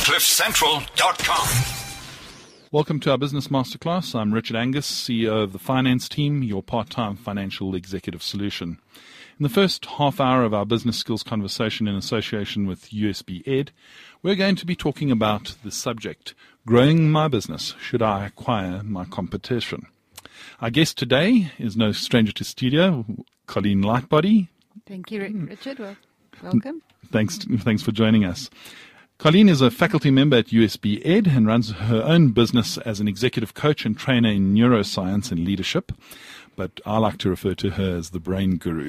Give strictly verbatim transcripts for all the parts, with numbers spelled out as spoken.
cliff central dot com. Welcome to our Business Masterclass. I'm Richard Angus, C E O of the Finance Team, your part-time financial executive solution. In the first half hour of our business skills conversation in association with U S B Ed, we're going to be talking about the subject, growing my business, should I acquire my competition? Our guest today is no stranger to studio, Colleen Lightbody. Thank you, Richard. Well, welcome. Thanks, thanks for joining us. Colleen is a faculty member at U S B Ed and runs her own business as an executive coach and trainer in neuroscience and leadership, but I like to refer to her as the brain guru.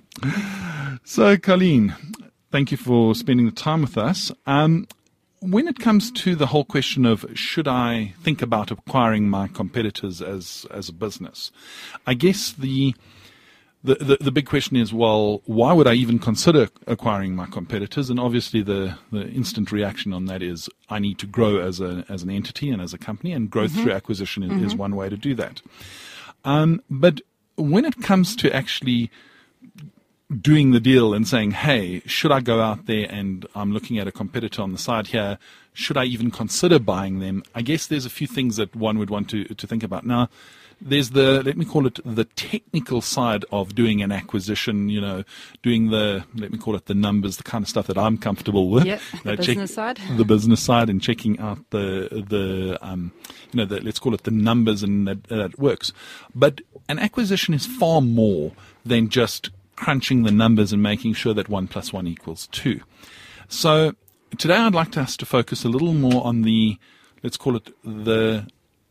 So, Colleen, thank you for spending the time with us. Um, when it comes to the whole question of should I think about acquiring my competitors as, as a business, I guess the The, the the big question is, well, why would I even consider acquiring my competitors? And obviously the, the instant reaction on that is I need to grow as a as an entity and as a company, and growth mm-hmm. through acquisition is, mm-hmm. is one way to do that. Um, but when it comes to actually doing the deal and saying, hey, should I go out there and I'm looking at a competitor on the side here, should I even consider buying them? I guess there's a few things that one would want to, to think about. Now, there's the, let me call it the technical side of doing an acquisition, you know, doing the, let me call it the numbers, the kind of stuff that I'm comfortable with. Yep, the uh, business check, side. The business side and checking out the, the um, you know, the, let's call it the numbers and that, that works. But an acquisition is far more than just crunching the numbers and making sure that one plus one equals two. So today I'd like us to focus a little more on the, let's call it the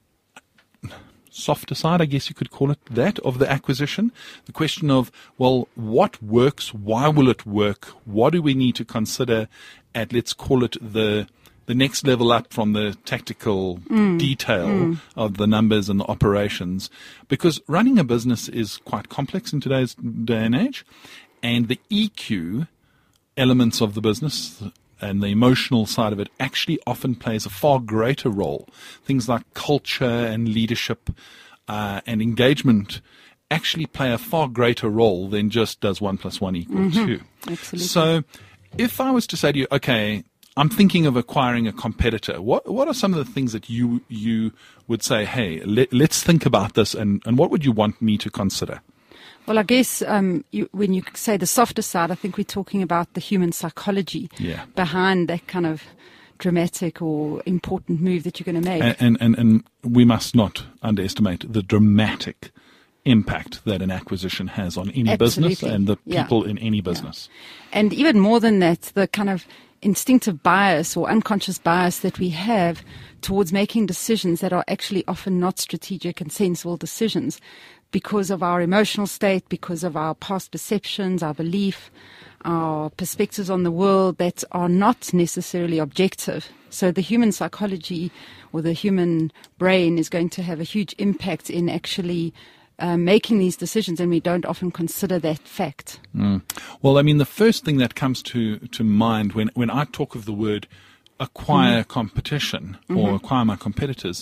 softer side, I guess you could call it that, of the acquisition. The question of, well, what works? Why will it work? What do we need to consider at, let's call it the the next level up from the tactical mm. detail mm. of the numbers and the operations? Because running a business is quite complex in today's day and age, and the E Q elements of the business and the emotional side of it actually often plays a far greater role. Things like culture and leadership uh, and engagement actually play a far greater role than just does one plus one equal mm-hmm. two. Absolutely. So if I was to say to you, okay, I'm thinking of acquiring a competitor, what what are some of the things that you you would say, hey, let, let's think about this, and, and what would you want me to consider? Well, I guess um, you, when you say the softer side, I think we're talking about the human psychology yeah. behind that kind of dramatic or important move that you're going to make. And, and, and, and we must not underestimate the dramatic impact that an acquisition has on any Absolutely. business and the people yeah. in any business. Yeah. And even more than that, the kind of instinctive bias or unconscious bias that we have towards making decisions that are actually often not strategic and sensible decisions, because of our emotional state, because of our past perceptions, our belief, our perspectives on the world that are not necessarily objective. So the human psychology or the human brain is going to have a huge impact in actually uh, making these decisions, and we don't often consider that fact. Mm. Well, I mean, the first thing that comes to, to mind when, when I talk of the word acquire mm-hmm. competition or mm-hmm. acquire my competitors,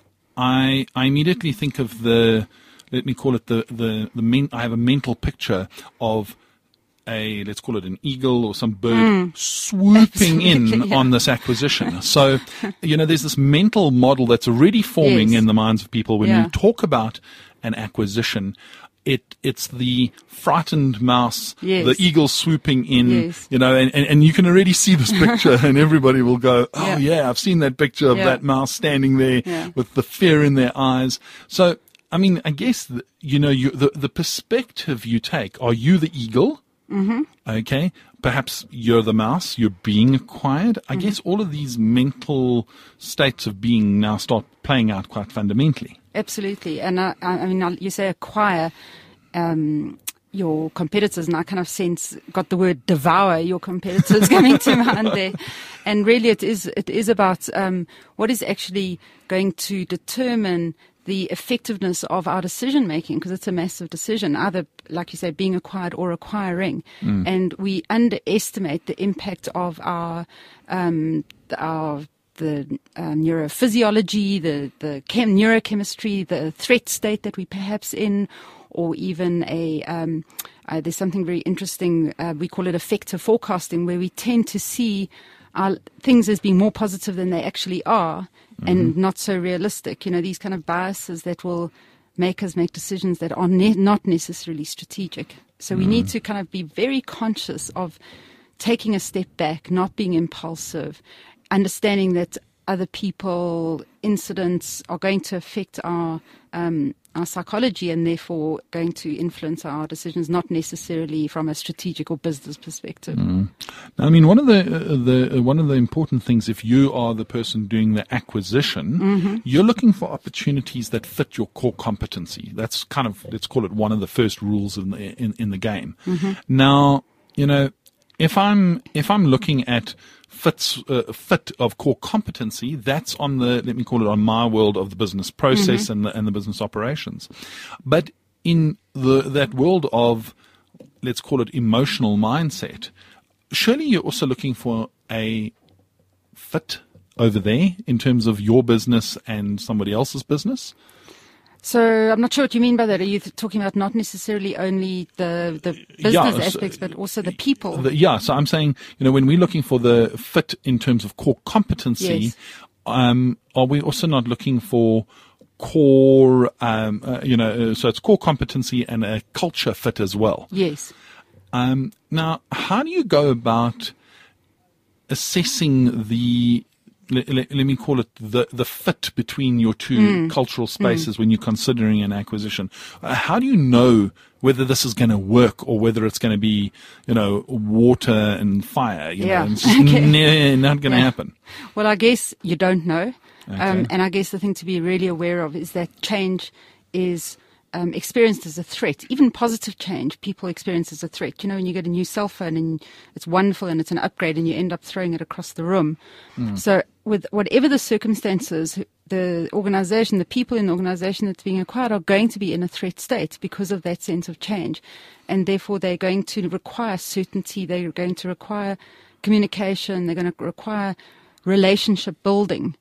I, I immediately think of the, let me call it the, the, the men, I have a mental picture of a, let's call it an eagle or some bird mm. swooping in yeah. on this acquisition. So, you know, there's this mental model that's already forming yes. in the minds of people when yeah. we talk about an acquisition. It it's the frightened mouse, yes. the eagle swooping in, yes. you know, and, and, and you can already see this picture and everybody will go, oh yeah, yeah I've seen that picture of yeah. that mouse standing there yeah. with the fear in their eyes. So, I mean, I guess, you know, you, the, the perspective you take, are you the eagle? Mm-hmm. Okay. Perhaps you're the mouse, you're being acquired. I mm-hmm. guess all of these mental states of being now start playing out quite fundamentally. Absolutely. And I, I mean, you say acquire um, your competitors, and I kind of sense, got the word devour your competitors coming to mind there. And really it is, it is about um, what is actually going to determine the effectiveness of our decision making, because it's a massive decision, either, like you say, being acquired or acquiring. Mm. And we underestimate the impact of our, um, our the uh, neurophysiology, the, the chem- neurochemistry, the threat state that we're perhaps in, or even a, um, uh, there's something very interesting, uh, we call it effective forecasting, where we tend to see our things as being more positive than they actually are, Mm-hmm. and not so realistic. You know, these kind of biases that will make us make decisions that are ne- not necessarily strategic. So we Mm. need to kind of be very conscious of taking a step back, not being impulsive, understanding that other people, incidents are going to affect our um, our psychology and therefore going to influence our decisions, not necessarily from a strategic or business perspective. Mm. I mean, one of the uh, the uh, one of the important things, if you are the person doing the acquisition, Mm-hmm. you're looking for opportunities that fit your core competency. That's kind of, let's call it, one of the first rules in the in, in the game. Mm-hmm. Now, you know, if I'm if I'm looking at fits uh, fit of core competency, that's on the, let me call it, on my world of the business process Mm-hmm. and the, and the business operations. But in the that world of, let's call it, emotional mindset, surely you're also looking for a fit over there in terms of your business and somebody else's business. So I'm not sure what you mean by that. Are you th- talking about not necessarily only the, the business Yeah, so- aspects, but also the people? The- yeah, so I'm saying, you know, when we're looking for the fit in terms of core competency, Yes. um, are we also not looking for core, um, uh, you know, uh, so it's core competency and a culture fit as well. Yes. Um, now, how do you go about assessing the, let, let, let me call it, the, the fit between your two cultural spaces when you're considering an acquisition? Uh, how do you know whether this is going to work or whether it's going to be, you know, water and fire? You Yeah. know, it's just Okay. ne- not going to Yeah. happen. Well, I guess you don't know. Okay. Um, and I guess the thing to be really aware of is that change is um, experienced as a threat. Even positive change, people experience as a threat. You know, when you get a new cell phone and it's wonderful and it's an upgrade and you end up throwing it across the room. So with whatever the circumstances, the organization, the people in the organization that's being acquired are going to be in a threat state because of that sense of change. And therefore they're going to require certainty. They're going to require communication. They're going to require relationship building.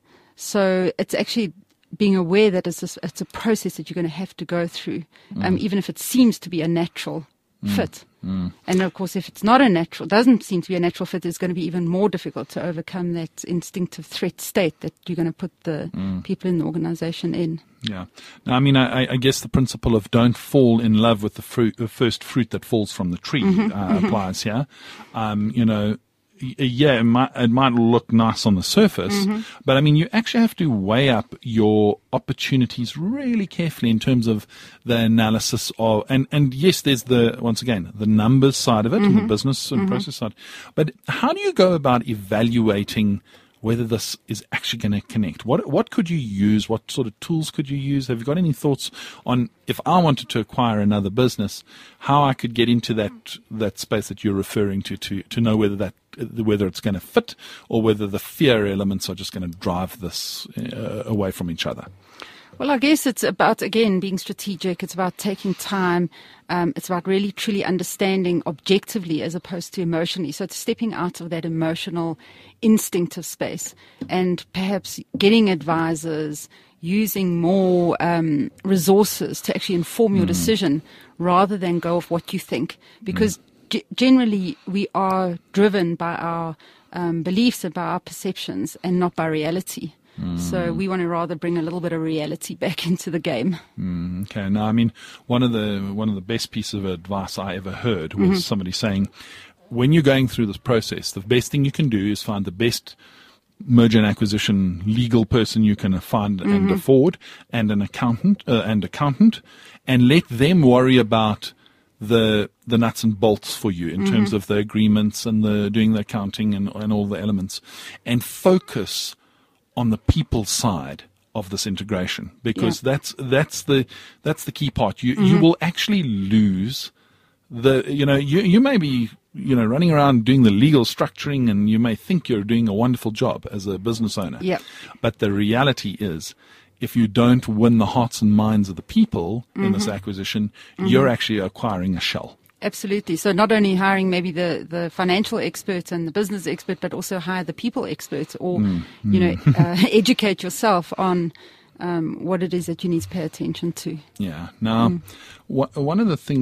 So it's actually being aware that it's a, it's a process that you're going to have to go through, um, even if it seems to be a natural fit. And of course, if it's not a natural, doesn't seem to be a natural fit, it's going to be even more difficult to overcome that instinctive threat state that you're going to put the people in the organization in. Yeah. Now, I mean, I, I guess the principle of don't fall in love with the fruit, the first fruit that falls from the tree uh, applies here. Um, you know, y- yeah, it might, it might look nice on the surface, but I mean, you actually have to weigh up your opportunities really carefully in terms of the analysis of, and, and yes, there's the, once again, the numbers side of it and the business and process side. But how do you go about evaluating whether this is actually going to connect? What what could you use? What sort of tools could you use? Have you got any thoughts on, if I wanted to acquire another business, how I could get into that that space that you're referring to to to know whether that whether it's going to fit or whether the fear elements are just going to drive this uh, away from each other? Well, I guess it's about, again, being strategic. It's about taking time. Um, it's about really, truly understanding objectively as opposed to emotionally. So it's stepping out of that emotional, instinctive space and perhaps getting advisors, using more um, resources to actually inform your decision rather than go off what you think. Because g- generally we are driven by our um, beliefs and by our perceptions and not by reality. So we want to rather bring a little bit of reality back into the game. Mm, okay. Now, I mean, one of the one of the best pieces of advice I ever heard was somebody saying, when you're going through this process, the best thing you can do is find the best merger and acquisition legal person you can find and afford, and an accountant uh, and accountant, and let them worry about the the nuts and bolts for you in terms of the agreements and the doing the accounting and, and all the elements, and focus on the people side of this integration, because Yeah. that's that's the that's the key part. You you will actually lose the you know you you may be you know running around doing the legal structuring, and you may think you're doing a wonderful job as a business owner. Yep. But the reality is, if you don't win the hearts and minds of the people in this acquisition, you're actually acquiring a shell. Absolutely. So not only hiring maybe the, the financial expert and the business expert, but also hire the people expert, or, you know, uh, educate yourself on um, what it is that you need to pay attention to. Yeah. Now, wha- one of the things that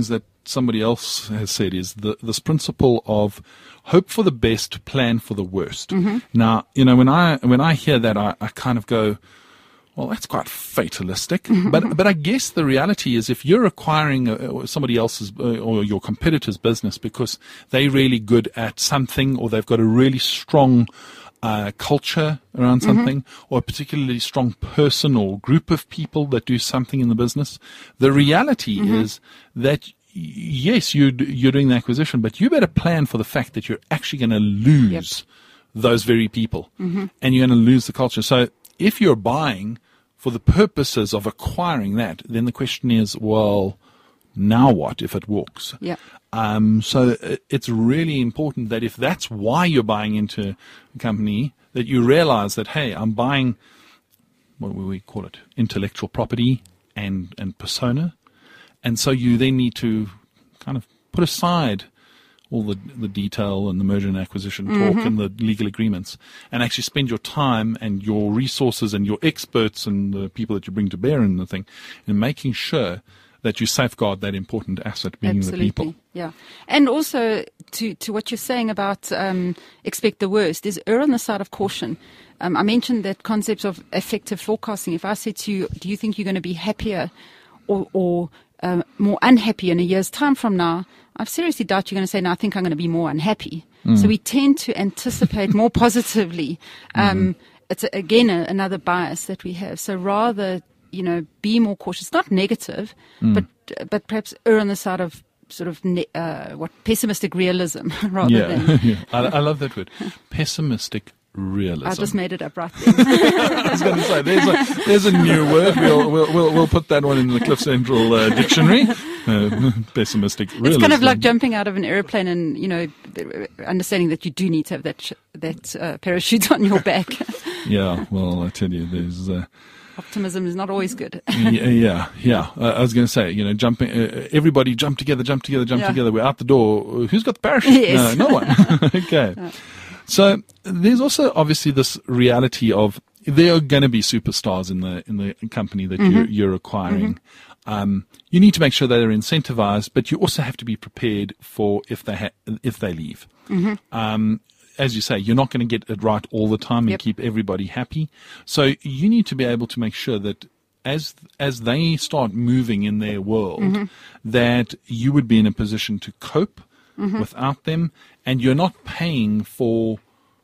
somebody else has said is the, this principle of hope for the best, plan for the worst. Mm-hmm. Now, you know, when I when I hear that, I, I kind of go, well, that's quite fatalistic. but but I guess the reality is, if you're acquiring uh, somebody else's uh, or your competitor's business because they're really good at something, or they've got a really strong uh, culture around something, mm-hmm. or a particularly strong person or group of people that do something in the business, the reality mm-hmm. is that yes, you're, you're doing the acquisition, but you better plan for the fact that you're actually going to lose yep. those very people, mm-hmm. and you're going to lose the culture. So if you're buying for the purposes of acquiring that, then the question is, well, now what if it walks? Yeah. Um, so it's really important that if that's why you're buying into a company, that you realize that, hey, I'm buying, what do we call it, intellectual property and, and persona. And so you then need to kind of put aside all the the detail and the merger and acquisition talk mm-hmm. and the legal agreements, and actually spend your time and your resources and your experts and the people that you bring to bear in the thing in making sure that you safeguard that important asset, being Absolutely. the people. Yeah. And also to, to what you're saying about um, expect the worst is err on the side of caution. Um, I mentioned that concept of effective forecasting. If I said to you, do you think you're going to be happier or, or um, more unhappy in a year's time from now, I seriously doubt you're going to say, no, I think I'm going to be more unhappy. Mm. So we tend to anticipate more positively. Um, mm-hmm. It's, a, again, a, another bias that we have. So rather, you know, be more cautious, not negative, mm. but but perhaps err on the side of sort of ne- uh, what pessimistic realism rather yeah. than. yeah, I, I love that word, pessimistic realism. I just made it up right there. I was going to say, there's a, there's a new word. We'll, we'll, we'll, we'll put that one in the Cliff Central uh, dictionary. Uh, pessimistic realism. It's kind of like jumping out of an airplane and, you know, understanding that you do need to have that sh- that uh, parachute on your back. Yeah, well, I tell you, there's... Uh, Optimism is not always good. yeah, yeah, yeah. Uh, I was going to say, you know, jumping, uh, everybody jump together, jump together, jump yeah. together. We're out the door. Who's got the parachute? Yes. No, no one. Okay. Yeah. So there's also obviously this reality of there are going to be superstars in the in the company that mm-hmm. you're, you're acquiring. Mm-hmm. Um, you need to make sure that they're incentivized, but you also have to be prepared for if they ha- if they leave. Mm-hmm. Um, as you say, you're not going to get it right all the time and yep. keep everybody happy. So you need to be able to make sure that as as they start moving in their world, mm-hmm. that you would be in a position to cope mm-hmm. without them, and you're not paying for,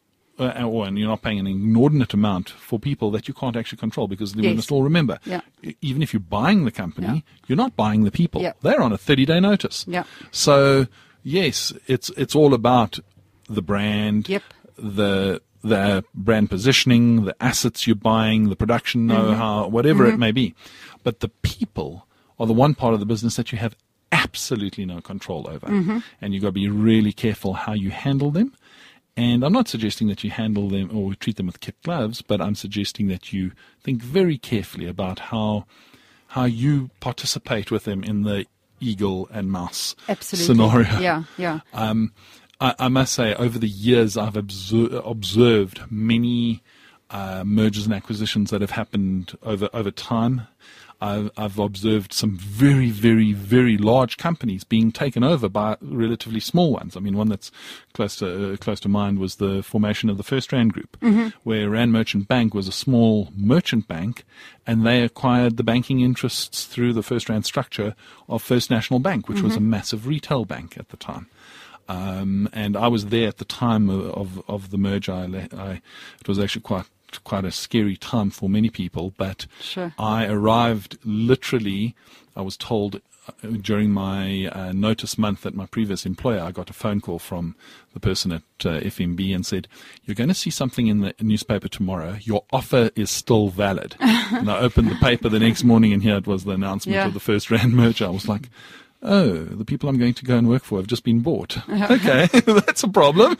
uh, or and you're not paying an inordinate amount for people that you can't actually control, because we yes. must all remember, yeah. even if you're buying the company, yeah. you're not buying the people. Yeah. They're on a thirty-day notice. Yeah. So yes, it's it's all about the brand, yep. the the brand positioning, the assets you're buying, the production know-how, mm-hmm. whatever mm-hmm. it may be. But the people are the one part of the business that you have absolutely no control over. Mm-hmm. And you've got to be really careful how you handle them. And I'm not suggesting that you handle them or treat them with kid gloves, but I'm suggesting that you think very carefully about how how you participate with them in the eagle and mouse Absolutely. scenario. Yeah, yeah. Um, I, I must say, over the years, I've obser- observed many uh, mergers and acquisitions that have happened over, over time. I've, I've observed some very, very, very large companies being taken over by relatively small ones. I mean, one that's close to uh, close to mind was the formation of the First Rand Group, mm-hmm. where Rand Merchant Bank was a small merchant bank, and they acquired the banking interests through the First Rand structure of First National Bank, which mm-hmm. was a massive retail bank at the time. Um, and I was there at the time of, of, of the merger. I, I, it was actually quite quite a scary time for many people, but sure. I arrived literally, I was told uh, during my uh, notice month at my previous employer, I got a phone call from the person at uh, F M B and said, you're going to see something in the newspaper tomorrow. Your offer is still valid. And I opened the paper the next morning, and here it was, the announcement yeah. of the First Rand merger. I was like, oh, the people I'm going to go and work for have just been bought. Okay, that's a problem.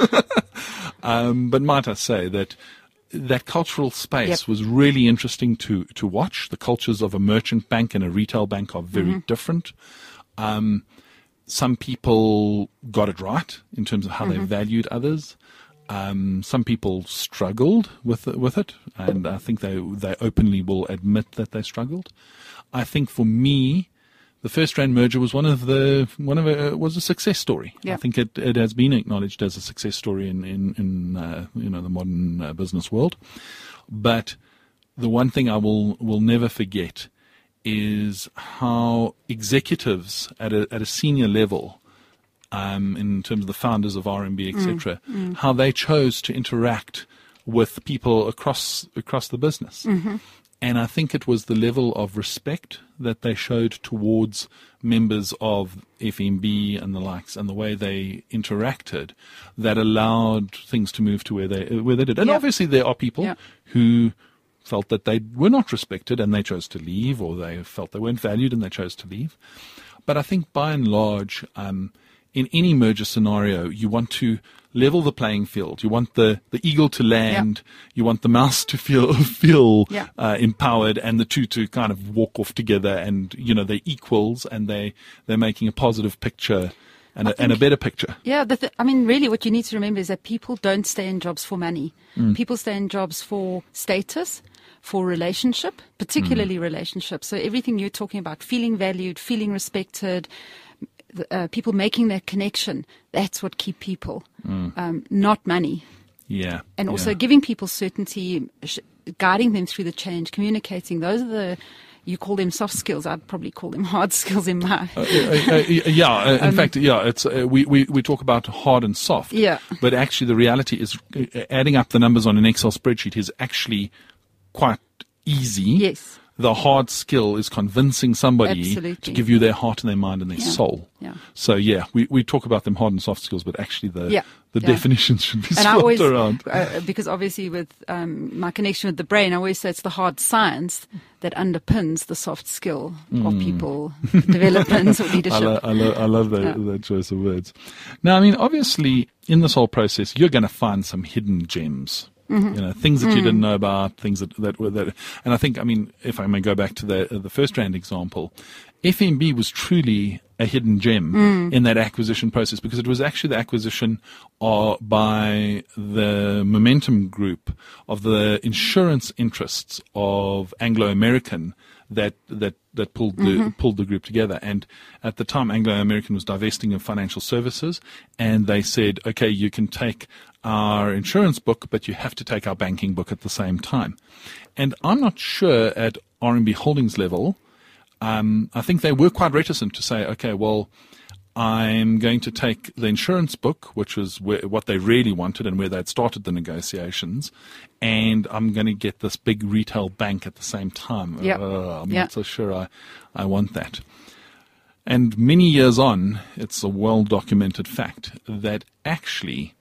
um, but might I say that that cultural space yep. was really interesting to, to watch. The cultures of a merchant bank and a retail bank are very mm-hmm. different. Um, some people got it right in terms of how mm-hmm. they valued others. Um, some people struggled with with it, and I think they they openly will admit that they struggled. I think for me, the FirstRand merger was one of the one of a, was a success story. Yeah. I think it, it has been acknowledged as a success story in in, in uh, you know the modern uh, business world. But the one thing I will will never forget is how executives at a at a senior level, um, in terms of the founders of R M B, et cetera, mm, mm. how they chose to interact with people across across the business. Mm-hmm. And I think it was the level of respect that they showed towards members of F N B and the likes, and the way they interacted, that allowed things to move to where they where they did. And yeah. obviously there are people yeah. who felt that they were not respected and they chose to leave, or they felt they weren't valued and they chose to leave. But I think by and large, um, in any merger scenario, you want to level the playing field. You want the, the eagle to land. Yeah. You want the mouse to feel feel yeah. uh, empowered, and the two to kind of walk off together. And you know they're equals, and they they're making a positive picture and a, and a better picture. Yeah, the th- I mean, really, what you need to remember is that people don't stay in jobs for money. Mm. People stay in jobs for status, for relationship, particularly mm. relationships. So everything you're talking about, feeling valued, feeling respected. Uh, people making that connection, that's what keep people, mm. um, not money. Yeah. And also yeah. giving people certainty, sh- guiding them through the change, communicating. Those are the, you call them soft skills. I'd probably call them hard skills in my... uh, uh, uh, yeah, uh, in um, fact, yeah, it's uh, we, we, we talk about hard and soft. Yeah. But actually the reality is uh, adding up the numbers on an Excel spreadsheet is actually quite easy. Yes. The hard skill is convincing somebody Absolutely. to give you their heart and their mind and their yeah. soul. Yeah. So, yeah, we, we talk about them hard and soft skills, but actually the yeah. the yeah. definitions should be and swapped I always, around. Uh, because obviously with um, my connection with the brain, I always say it's the hard science that underpins the soft skill mm. of people development or leadership. I, lo- I, lo- I love that, yeah. that choice of words. Now, I mean, obviously, in this whole process, you're going to find some hidden gems. Mm-hmm. You know, things that mm. you didn't know about, things that, that were that. And I think, I mean, if I may go back to the, uh, the FirstRand example, F N B was truly a hidden gem mm. in that acquisition process, because it was actually the acquisition uh, by the Momentum Group of the insurance interests of Anglo American that that that pulled the mm-hmm. pulled the group together. And at the time, Anglo American was divesting of financial services, and they said, okay, you can take our insurance book, but you have to take our banking book at the same time. And I'm not sure at R M B Holdings level, um, I think they were quite reticent to say, okay, well, I'm going to take the insurance book, which was where, what they really wanted and where they'd started the negotiations, and I'm going to get this big retail bank at the same time. Yep. Uh, I'm yep. not so sure I, I want that. And many years on, it's a well-documented fact that actually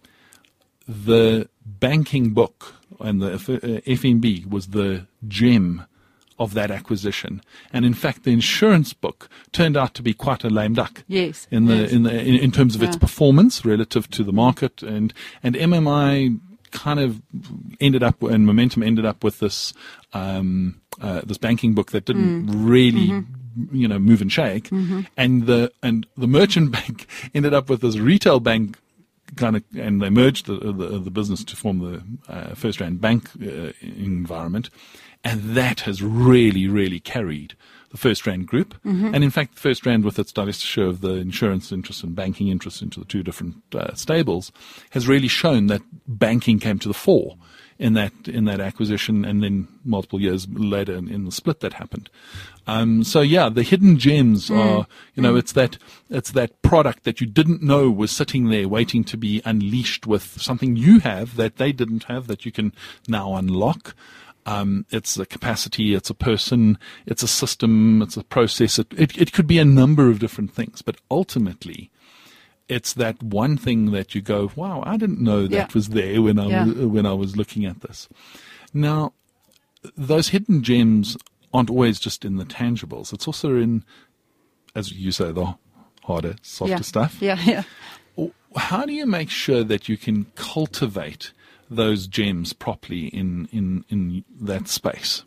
the banking book and the F N B was the gem of that acquisition, and in fact, the insurance book turned out to be quite a lame duck. Yes, in the yes. in the in, in terms of yeah. its performance relative to the market, and and M M I kind of ended up, and Momentum ended up with this um, uh, this banking book that didn't mm. really. Mm-hmm. you know, move and shake, mm-hmm. and the and the merchant bank ended up with this retail bank kind of, and they merged the the, the business to form the uh, FirstRand Bank uh, environment, and that has really, really carried the FirstRand Group. Mm-hmm. And in fact, FirstRand, with its divestiture of the insurance interests and banking interests into the two different uh, stables, has really shown that banking came to the fore in that in that acquisition, and then multiple years later in, in the split that happened. Um, so yeah, the hidden gems mm. are, you know, mm. it's that it's that product that you didn't know was sitting there waiting to be unleashed with something you have that they didn't have that you can now unlock. Um, it's a capacity, it's a person, it's a system, it's a process. It, it, it could be a number of different things, but ultimately, it's that one thing that you go, wow, I didn't know that yeah. was there when I yeah. was, when I was looking at this. Now, those hidden gems aren't always just in the tangibles. It's also in, as you say, the harder, softer yeah. stuff. Yeah, yeah. How do you make sure that you can cultivate those gems properly in, in, in that space?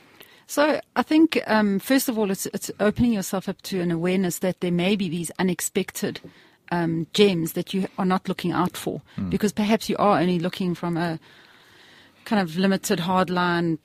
So I think, um, first of all, it's, it's opening yourself up to an awareness that there may be these unexpected um, gems that you are not looking out for, mm. because perhaps you are only looking from a kind of limited hardline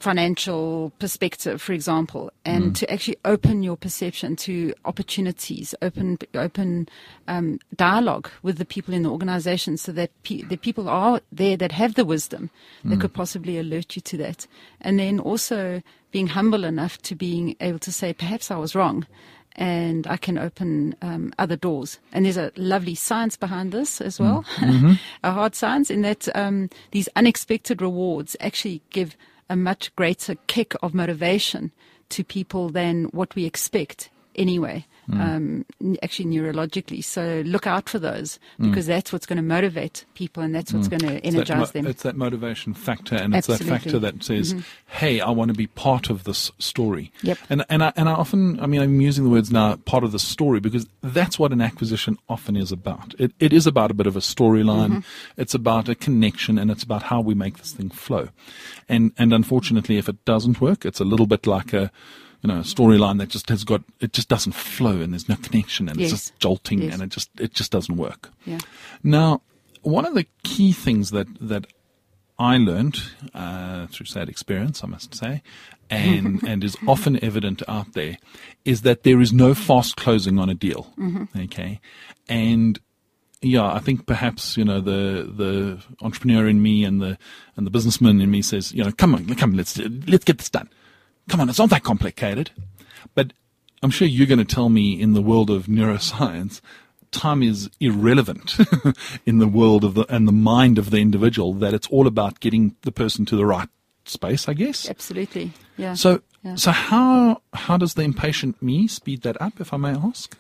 financial perspective, for example, and mm. to actually open your perception to opportunities, open open um, dialogue with the people in the organization, so that pe- the people are there that have the wisdom mm. that could possibly alert you to that. And then also being humble enough to being able to say, perhaps I was wrong, and I can open um, other doors. And there's a lovely science behind this as well, mm-hmm. a hard science, in that um, these unexpected rewards actually give a much greater kick of motivation to people than what we expect anyway, mm. um, actually neurologically. So look out for those, because mm. that's what's going to motivate people, and that's what's mm. going to energize it's mo- them. It's that motivation factor, and Absolutely. It's that factor that says, mm-hmm. hey, I want to be part of this story. Yep. And, and, I, and I often, I mean, I'm using the words now, part of the story, because that's what an acquisition often is about. It, it is about a bit of a storyline. Mm-hmm. It's about a connection, and it's about how we make this thing flow. And, and unfortunately, if it doesn't work, it's a little bit like a, you know, a storyline that just has got, it just doesn't flow, and there's no connection, and yes. it's just jolting, yes. and it just, it just doesn't work. Yeah. Now, one of the key things that, that I learned, uh, through sad experience, I must say, and, and is often evident out there, is that there is no fast closing on a deal. Mm-hmm. Okay. And, yeah, I think perhaps, you know, the, the entrepreneur in me and the, and the businessman in me says, you know, come on, come on, let's, let's get this done. Come on, it's not that complicated. But I'm sure you're going to tell me, in the world of neuroscience, time is irrelevant in the world of the, and the mind of the individual, that it's all about getting the person to the right space, I guess. Absolutely. Yeah. So, yeah. so how, how does the impatient me speed that up, if I may ask?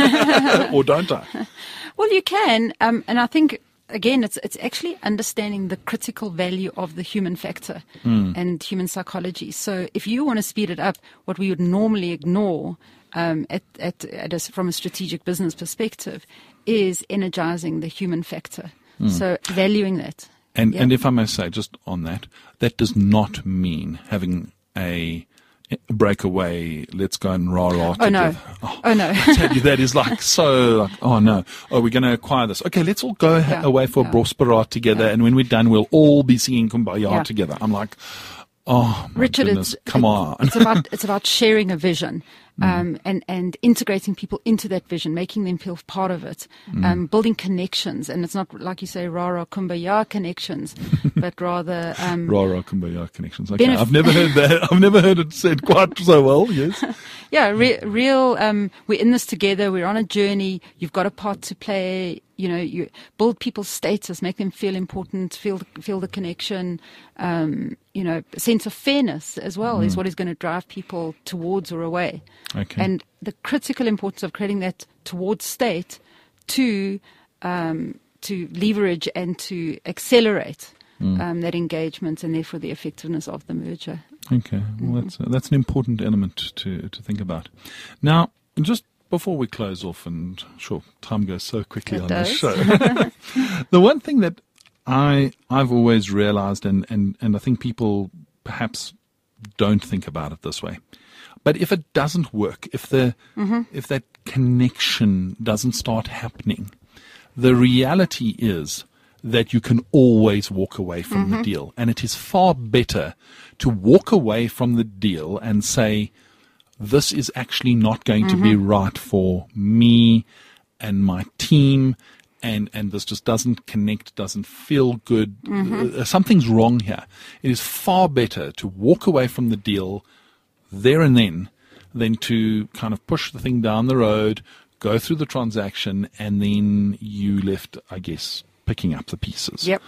Or don't I? Well, you can. Um, and I think, again, it's it's actually understanding the critical value of the human factor mm. and human psychology. So if you want to speed it up, what we would normally ignore um, at, at, at a, from a strategic business perspective is energizing the human factor. Mm. So valuing that. And, yeah. and if I may say, just on that, that does not mean having a breakaway, let's go and rah rah oh together. no oh, oh no I tell you, that is like so like, oh no, oh, we're going to acquire this, okay, let's all go yeah. ha- away for yeah. a Brosperat together, yeah. and when we're done we'll all be singing Kumbaya yeah. together. I'm like, oh my Richard, goodness, it's, come it, on. it's about it's about sharing a vision. Um, mm. and, and integrating people into that vision, making them feel part of it, mm. um, building connections. And it's not, like you say, rah-rah kumbaya connections, but rather... Um, rah-rah kumbaya connections. Okay, benef- I've never heard that. I've never heard it said quite so well, yes. yeah, re- real, um, we're in this together, we're on a journey, you've got a part to play, you know, you build people's status, make them feel important, feel feel the connection, um, you know, a sense of fairness as well mm. is what is going to drive people towards or away. Okay. And the critical importance of creating that towards state to um, to leverage and to accelerate mm. um, that engagement, and therefore the effectiveness of the merger. Okay, well, mm. that's uh, that's an important element to to think about. Now, just before we close off, and sure, time goes so quickly it on does. this show. The one thing that I I've always realized, and, and, and I think people perhaps don't think about it this way, but if it doesn't work, if the mm-hmm. if that connection doesn't start happening, the reality is that you can always walk away from mm-hmm. the deal, and it is far better to walk away from the deal and say, this is actually not going mm-hmm. to be right for me and my team, and, and this just doesn't connect, doesn't feel good. Mm-hmm. Uh, something's wrong here. It is far better to walk away from the deal there and then than to kind of push the thing down the road, go through the transaction, and then you left, I guess, picking up the pieces. Yep.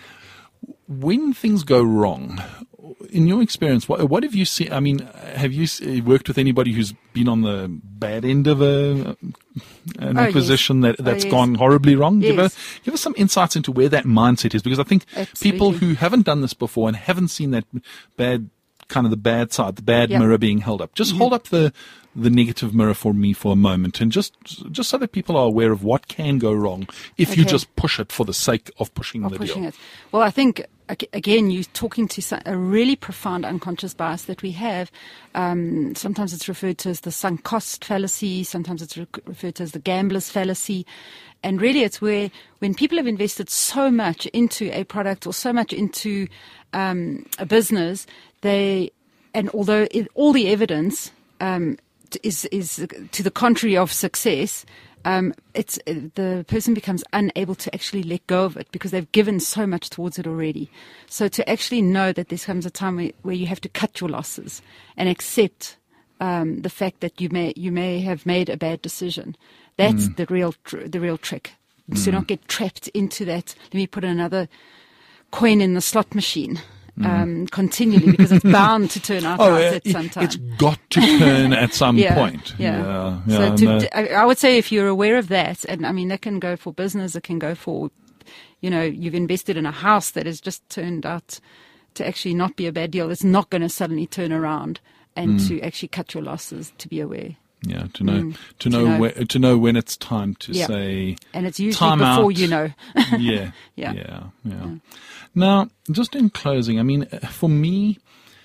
When things go wrong, in your experience, what, what have you seen? I mean, have you worked with anybody who's been on the bad end of a an oh, acquisition yes. that, that's oh, yes. gone horribly wrong? Yes. Give, us, give us some insights into where that mindset is, because I think Absolutely. people who haven't done this before and haven't seen that bad, kind of the bad side, the bad yep. mirror being held up, just mm-hmm. hold up the the negative mirror for me for a moment, and just just so that people are aware of what can go wrong if okay. you just push it for the sake of pushing of the pushing deal. It. Well, I think, again, you're talking to a really profound unconscious bias that we have. Um, sometimes it's referred to as the sunk cost fallacy. Sometimes it's re- referred to as the gambler's fallacy. And really, it's where when people have invested so much into a product or so much into um, a business, they, and although it, all the evidence um, is is to the contrary of success, um, it's the person becomes unable to actually let go of it because they've given so much towards it already. So to actually know that there comes a time where, where you have to cut your losses and accept um, the fact that you may you may have made a bad decision. That's mm. the real tr- the real trick. Mm. So not get trapped into that. Let me put another coin in the slot machine um, mm. continually because it's bound to turn out oh, right uh, at some time. It's got to turn at some yeah, point. Yeah. yeah, yeah so to, no. I, I would say if you're aware of that, and I mean that can go for business, it can go for, you know, you've invested in a house that has just turned out to actually not be a bad deal. It's not going to suddenly turn around. And mm. to actually cut your losses, to be aware. Yeah, to know, mm. to know, to know. Where, to know when it's time to yeah. say, and it's usually time before out. you know. yeah, yeah, yeah, yeah, yeah. Now, just in closing, I mean, for me,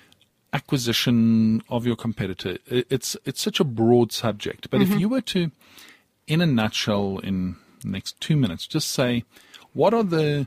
acquisition of your competitor, it's it's such a broad subject. But mm-hmm. if you were to, in a nutshell, in the next two minutes, just say, what are the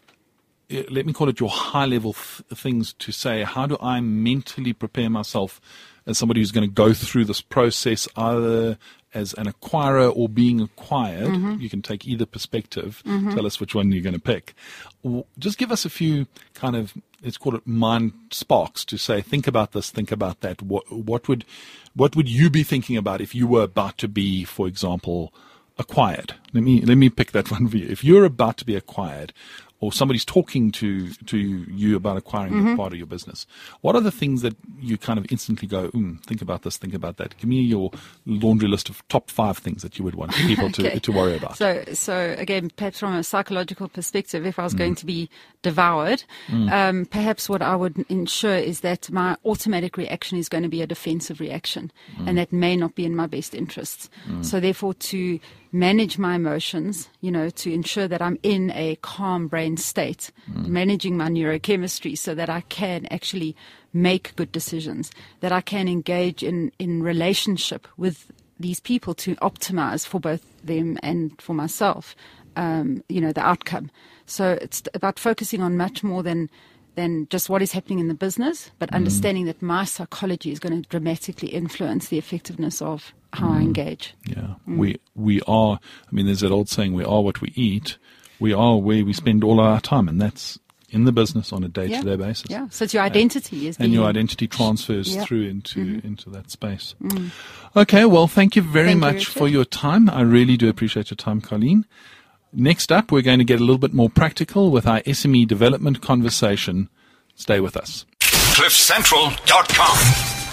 let me call it your high-level th- things to say, how do I mentally prepare myself as somebody who's going to go through this process, either as an acquirer or being acquired? Mm-hmm. You can take either perspective. Mm-hmm. Tell us which one you're going to pick. Just give us a few kind of, let's call it mind sparks to say, think about this, think about that. What, what would, what would you be thinking about if you were about to be, for example, acquired? Let me, let me pick that one for you. If you're about to be acquired, or somebody's talking to, to you about acquiring mm-hmm. part of your business, what are the things that you kind of instantly go, mm, think about this, think about that? Give me your laundry list of top five things that you would want people to, okay. to worry about. So, so again, perhaps from a psychological perspective, if I was mm. going to be devoured, mm. um, perhaps what I would ensure is that my automatic reaction is going to be a defensive reaction, mm. and that may not be in my best interests. Mm. So therefore, to manage my emotions, you know, to ensure that I'm in a calm brain state, mm. managing my neurochemistry so that I can actually make good decisions, that I can engage in, in relationship with these people to optimize for both them and for myself, um, you know, the outcome. So it's about focusing on much more than than just what is happening in the business, but mm. understanding that my psychology is going to dramatically influence the effectiveness of how mm. I engage. Yeah, mm. we we are, I mean, there's that old saying, we are what we eat. We are where we spend all our time, and that's in the business on a day-to-day yeah. basis. Yeah, so it's your identity. Is and the, your identity transfers yeah. through into mm-hmm. into that space. Mm. Okay, well, thank you very thank much you, for your time. I really do appreciate your time, Colleen. Next up, we're going to get a little bit more practical with our S M E development conversation. Stay with us. cliff central dot com